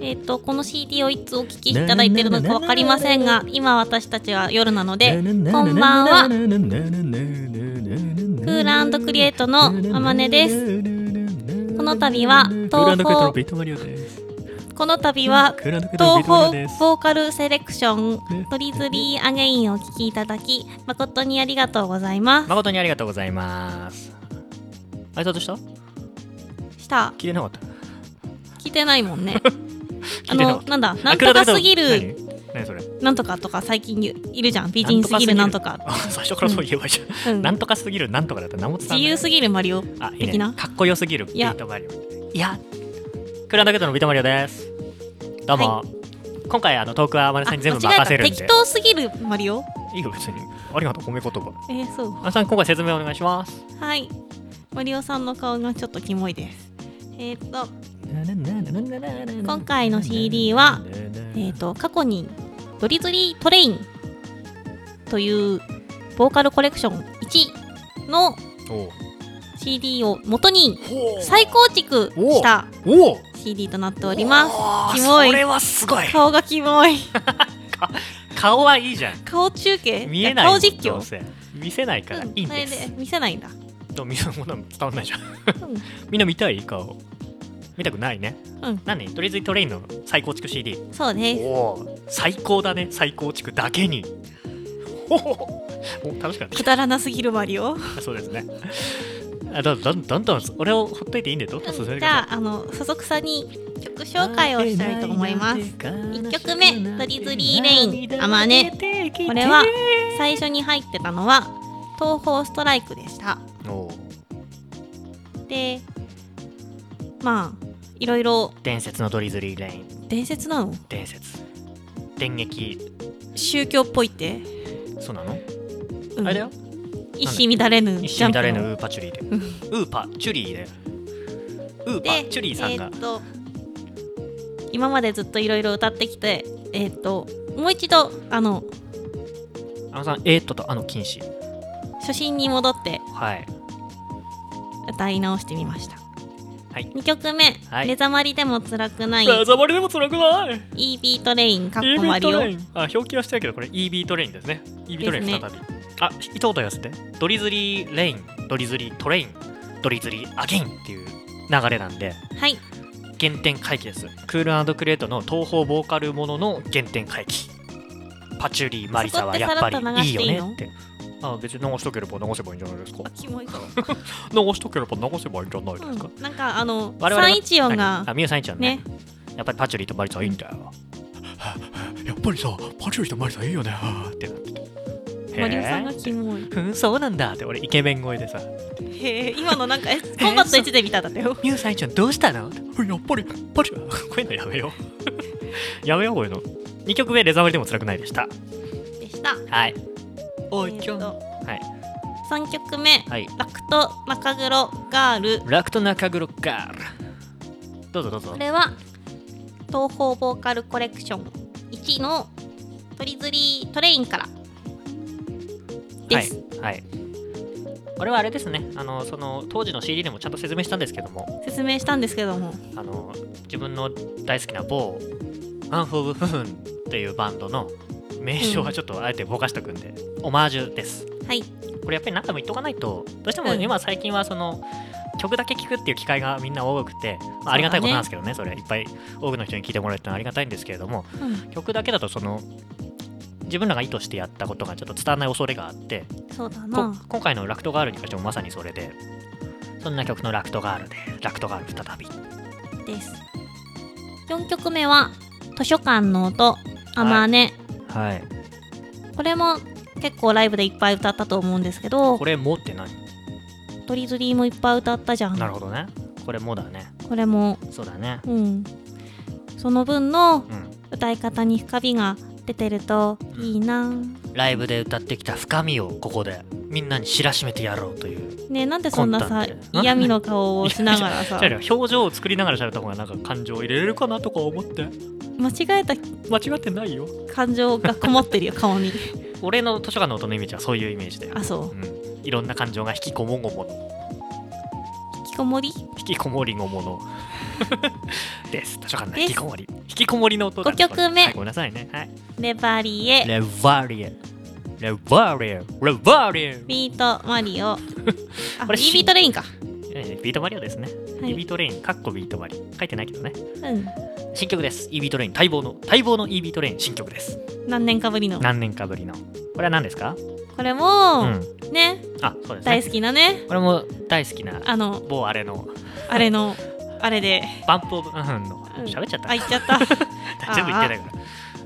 この CD をいつお聴きいただいているのか分かりませんが、今私たちは夜なので、こんばんは。クール&クリエイトのあまねです。この度は東方ボーカルセレクショントリズリーアゲインをお聴きいただき誠にありがとうございます。 誠にありがとうございます。挨拶した？聞いてなかった。 聞いてないもんね。なんだ、なんとかすぎる何それ、 なんとかとか最近いるじゃん。美人すぎるなんとか。 最初からそう言えばいいじゃん。なんとかすぎるなんとかだったら名も伝わらない。 自由すぎるマリオ的な。 かっこよすぎるビートマリオ。いや、クランダケットのビートマリオです。どうも。今回トークはマネさんに全部任せるんで。 適当すぎるマリオ。 いいよ別に。ありがとう、褒め言葉。 そう。 マネさん今回説明お願いします。 はい。マリオさんの顔がちょっとキモいです。今回の CD は過去にドリズリートレインというボーカルコレクション1の CD を元に再構築した CD となっております。キモい。 それはすごい。 顔がキモい。 顔はいいじゃん。 顔中継見えない。 顔実況見せないからいいんです。 見せないんだ。 見せるものは伝わんないじゃん。みんな見たい顔。見たくないね。何？トリズリートレインの再構築 CD。 そうです。 最高だね。再構築だけに。楽しかった。 くだらなすぎるマリオ。 そうですね。どんどん俺をほっといていいんでどうぞ進めてください。 じゃあそそくさに曲紹介をしたいと思います。1曲目トリズリーレインあまね。これは最初に入ってたのは東方ストライクでした。で、まあいろいろ伝説のトリズリーレイン。 伝説なの？ 伝説。電撃。 宗教っぽいって。 そうなの？あれだよ。 一糸乱れぬ一糸乱れぬウーパチュリーで。ウーパチュリーで。ウーパチュリーさんが。 今までずっといろいろ歌ってきて、もう一度さんと禁止。 初心に戻って、 はい、 歌い直してみました。 はい、 2曲目、目覚まりでも辛くない。 目覚まりでも辛くない。 EB トレインかっこマリオ。 表記はしてるけどこれ EB トレインですね。EB トレイン再び。一言言わせて。ドリズリーレイン、ドリズリートレイン、ドリズリーアゲインっていう流れなんで、 はい、 原点回帰です。クール&クリエイトの東方ボーカルものの原点回帰。パチュリーマリサはやっぱりいいよねって。別に流しとければ流せばいいんじゃないですか。 キモいぞ。 流しとければ流せばいいんじゃないですか。 なんか314がミュ314ね。やっぱりパチュリーとマリサはいいんだよ。やっぱりさパチュリーとマリサいいよねってなってて。 マリオさんがキモい。 そうなんだって俺イケメン声でさ。 今のなんかコンバット1で見たんだったよ。 ミュ314どうしたの？やっぱりパチュリー。こういうのやめよう。やめようこういうの。2曲目レザー割りでも辛くないでした。はい。おいちょん。はい。 3曲目、ラクト中黒ガール。 ラクト中黒ガール。どうぞどうぞ。 これは東方ボーカルコレクション1のトリズリートレインからです。 はい。これはあれですね。その当時の CD でもちゃんと説明したんですけども。自分の大好きな某アンフ・オブ・フフンっていうバンドの名称はちょっとあえてぼかしとくんで、オマージュです。 はい。 これやっぱり何回も言っとかないとどうしても今最近はその曲だけ聴くっていう機会がみんな多くて、ありがたいことなんですけどね。それいっぱい多くの人に聴いてもらえるってのはありがたいんですけれども、曲だけだとその自分らが意図してやったことがちょっと伝わらない恐れがあって、 そうだな。 今回のラクトガールに関してもまさにそれで、そんな曲のラクトガールでラクトガール再びです。4曲目は図書館の音あまね。 はい。 これも結構ライブでいっぱい歌ったと思うんですけど。 これもって何？ トリズリーもいっぱい歌ったじゃん。 なるほどね。これもだね。 これも。 そうだね。 その分の歌い方に深みが出てるといいな。 ライブで歌ってきた深みをここでみんなに知らしめてやろうというね。なんでそんなさ嫌味の顔をしながらさ表情を作りながら喋った方がなんか感情を入れれるかなとか思って。間違ってないよ。 感情がこもってるよ顔に。 俺の図書館の音のイメージはそういうイメージで。 そう、 いろんな感情が引きこもごもの。 引きこもり引きこもりごもの。 です。図書館の引きこもり。引きこもりの音だ。 5曲目、 ごめんなさいね。はい。 レバリエ、 レバリエ。レバリエ。レバリエ。 ビートマリオ。あ、 これ E ビートレインか。 ビートマリオですね。 はい、 E ビートレイン、かっこビートマリ。書いてないけどね。 うん。 新曲です。E ビートレイン、待望の E ビートレイン新曲です。 何年かぶりの。 何年かぶりの。これは何ですか？ これも、ね。 あ、そうですね。 大好きなね。 これも大好きな。某あれの。 あれで。 バンプオブ、の。喋っちゃった。 あ、言っちゃった。 全部言ってないから。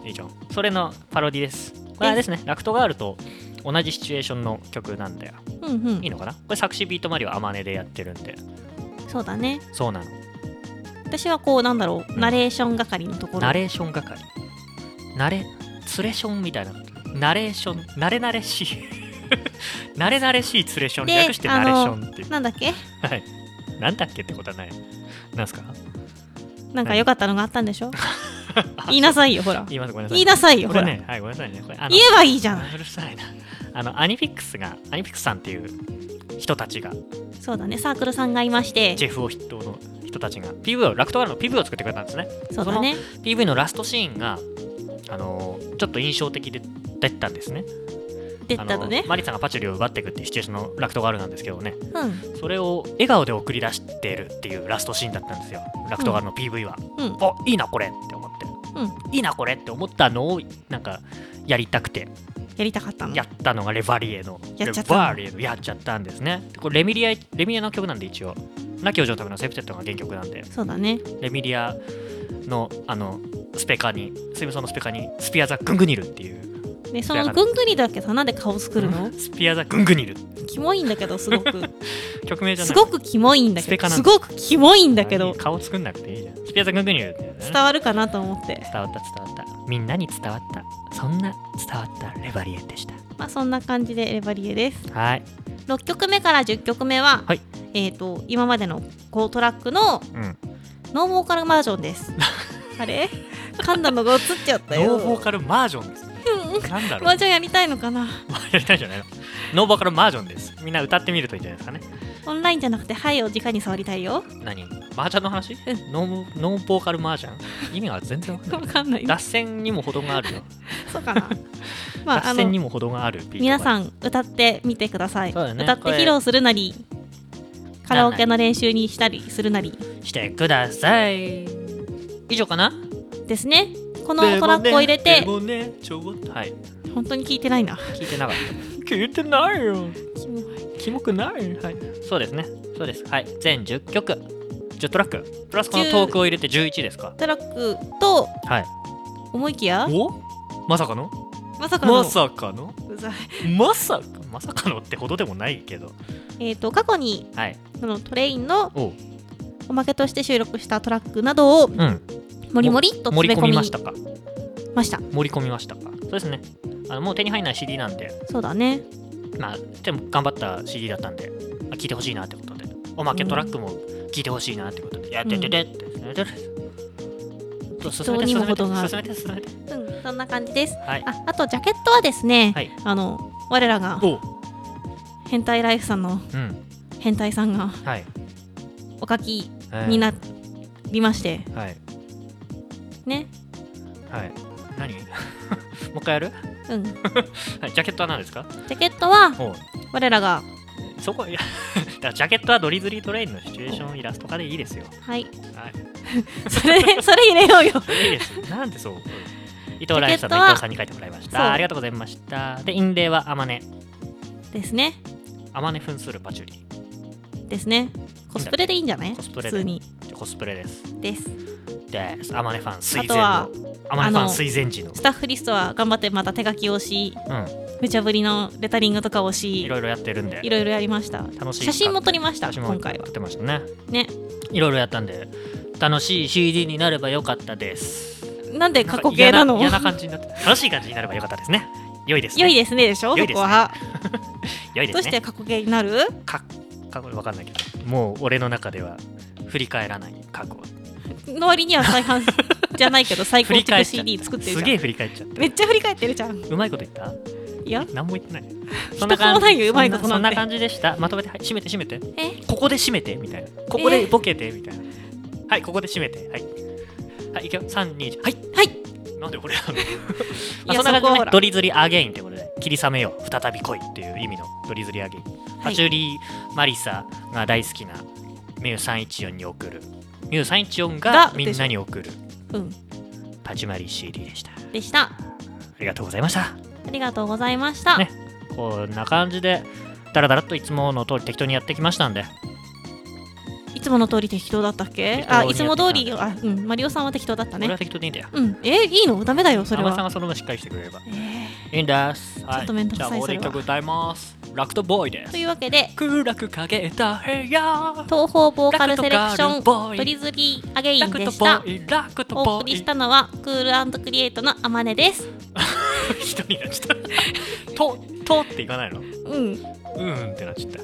いいじゃん。それのパロディです。これはですね、ラクトガールと同じシチュエーションの曲なんだよ。いいのかな？これ作詞ビートマリオアマネでやってるんで。 そうだね。 そうなの。 私はこう、なんだろう、ナレーション係のところ。 ナレーション係。ツレションみたいな。ナレーション、慣れ慣れしい。慣れ慣れしいツレション略してナレーションっていう。 なんだっけ？ はい。なんだっけってことはない。なんすか？ なんか良かったのがあったんでしょ？言いなさいよ、ほら。 言います、ごめんなさい。 言いなさいよ、ほら。 ね、はい、ごめんなさいね。これ言えばいいじゃん。 うるさいな。アニフィックスさんっていう人たちが。 そうだね、サークルさんがいまして。 ジェフを筆頭の人たちが、ラクトガールの PV を作ってくれたんですね。 そうだね。 その PV のラストシーンが、ちょっと印象的で出たんですね。 出たのね。 マリさんがパチュリを奪っていくっていうシチュエーションのラクトガールなんですけどね。 うん。 それを笑顔で送り出してるっていうラストシーンだったんですよ。ラクトガールの PV は。あ、いいなこれって思って。いいなこれって思ったのをなんかやりたくてやりたかったのやったのがレバリエのやっちゃったんですね。これレミリアの曲なんで、一応亡き王女のためのセプテッドが原曲なんで。 そうだね。 レミリアのスペカにスイムソンのスペカにスピアザ・グングニルっていうで、そのグングニルだけさ、なんで顔作るの？ スピアザ・グングニルキモいんだけど、すごく曲名じゃない、 すごくキモいんだけど、すごくキモいんだけど、 顔作んなくていいじゃん。スピアザ・グングニルって、ね、 伝わるかなと思って。 伝わったみんなに伝わった、そんな伝わったレバリエでした。 まあそんな感じでレバリエです。 はい。 6曲目から10曲目は、はい、今までの5トラックのノーボーカルバージョンです。あれ噛んだのが映っちゃったよ。 ノーボーカルバージョンですね。なんだろう。 バージョンやりたいのかな。 やりたいんじゃないの。ノーボーカルバージョンです。みんな歌ってみるといいんじゃないですかね。 オンラインじゃなくて、はいを直に触りたいよ。 何？マージャンの話？ノーボーカルマージャン？意味が全然わかんない。脱線にも程があるよ。 そうかな。 まあ、脱線にも程がある。 皆さん歌ってみてください。 そうだね、 歌って披露するなり、カラオケの練習にしたりするなりしてください。以上かな？ ですね。このトラックを入れて、 はい。 本当に聞いてないな。 聞いてなかった。聞いてないよ。キモくない。はい。そうですね。そうです。はい。全10曲、10トラック、プラスこのトークを入れて11ですか。 トラックと、はい。思いきや？ まさかの？ まさかの？ うざい。まさかのってほどでもないけど。 過去に、 はい。 そのトレインのおまけとして収録したトラックなどを、もりもりっと盛り込みましたか？ 盛り込みましたか？そうですね。もう手に入らない CD なんで。 そうだね。 まあでも頑張った CD だったんで、聴いてほしいなってことで、おまけトラックも聴いてほしいなってことで、やってててって進めて進めて。そんな感じです。あとジャケットはですね、我らが変態ライフさんの変態さんがお書きになりまして、ね。 はい。何？もう一回やる？ うん。 ジャケットは何ですか？ ジャケットは我らがそこいやジャケットはドリズリートレインのシチュエーションイラスト化でいいですよ。 はい。それ入れようよ。 いいです。なんでそう。伊藤ライフさんと伊藤さんに書いてもらいました。ありがとうございました。で、印例はアマネですね。 アマネ扮するパチュリですね。コスプレでいいんじゃない？ コスプレ普通に。 コスプレです。 です。 アマネファン垂涎の。アマネファン垂涎時の。 スタッフリストは頑張ってまた手書きをし、無茶ぶりのレタリングとかをし、 いろいろやってるんで。 いろいろやりました。 楽しい。 写真も撮りました。今回は。 撮ってましたね。 ね。 いろいろやったんで、楽しい CD になればよかったです。 なんで過去形なの？ 嫌な感じになって、楽しい感じになればよかったですね。良いですね。 良いですねでしょ。そこは。 良いですね。 どうして過去形になる？ わかんないけど、もう俺の中では振り返らない過去。 の割には再販じゃないけど最高級 CD 作ってるじゃん。 すげえ振り返っちゃって。 めっちゃ振り返ってるじゃん。 うまいこと言った？ いや、 何も言ってない。 そんな感じ。うまいことなんて。 そんな感じでした。まとめて、はい、締めて。ここで締めてみたいな。ここでボケてみたいな。はい、ここで締めて。はい。 はい、いくよ。3、2、はい。 はい。 なんでこれなのまあそんな感じでね、ドリズリアゲインってことで、霧雨よ、再び来いっていう意味のドリズリアゲイン。パチュリー・マリサが大好きなミュー314に送る。ミュー314がみんなに送る。パチュマリ CD でした。 ありがとうございました。ありがとうございました。 ね、こんな感じで、だらだらっといつもの通り適当にやってきましたんで。 いつもの通り適当だったっけ？いつも通り、マリオさんは適当だったね。 俺は適当でいいんだよ。 いいの？ダメだよ、それは。 ママさんがその分しっかりしてくれれば。いいんです。 ちょっとめんどくさい、それは。 じゃあ、終わりたく歌います。ラクトボーイです。 というわけで、 暗く影た部屋、 東方ボーカルセレクション、ドリズリーアゲインでした。お送りしたのは、クール&クリエイトのあまねです。 一人になっちゃった。とっていかないの？ってなっちゃった。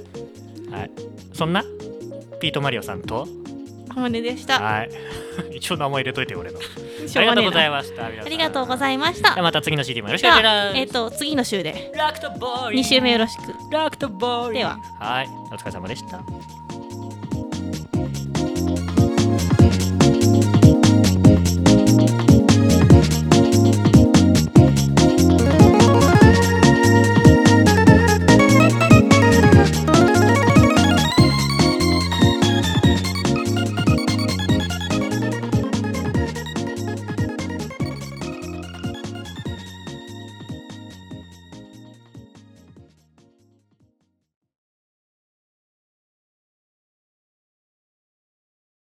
はい。そんなピート・マリオさんとあまねでした。 はい。一応名前入れといて俺の。ありがとうございました。 ありがとうございました。 また次の CD もよろしくお願いします。 次の週で2週目よろしく。 ラクトボーイ。 では、 はい。お疲れ様でした。